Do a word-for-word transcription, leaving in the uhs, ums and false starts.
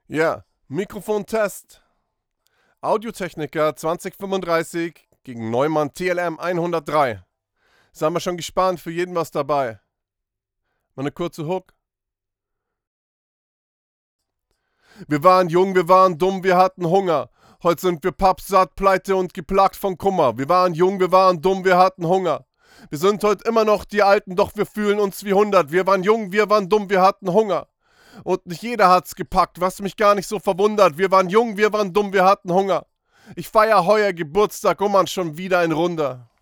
Ja, Mikrofontest. Audiotechniker zwanzig fünfunddreißig gegen Neumann T L M hundertdrei. Sind wir schon gespannt, für jeden was dabei. Mal eine kurze Hook. Wir waren jung, wir waren dumm, wir hatten Hunger. Heute sind wir pappsatt, pleite und geplagt von Kummer. Wir waren jung, wir waren dumm, wir hatten Hunger. Wir sind heute immer noch die Alten, doch wir fühlen uns wie hundert. Wir waren jung, wir waren dumm, wir hatten Hunger. Und nicht jeder hat's gepackt, was mich gar nicht so verwundert. Wir waren jung, wir waren dumm, wir hatten Hunger. Ich feier heuer Geburtstag und man schon wieder ein Runder.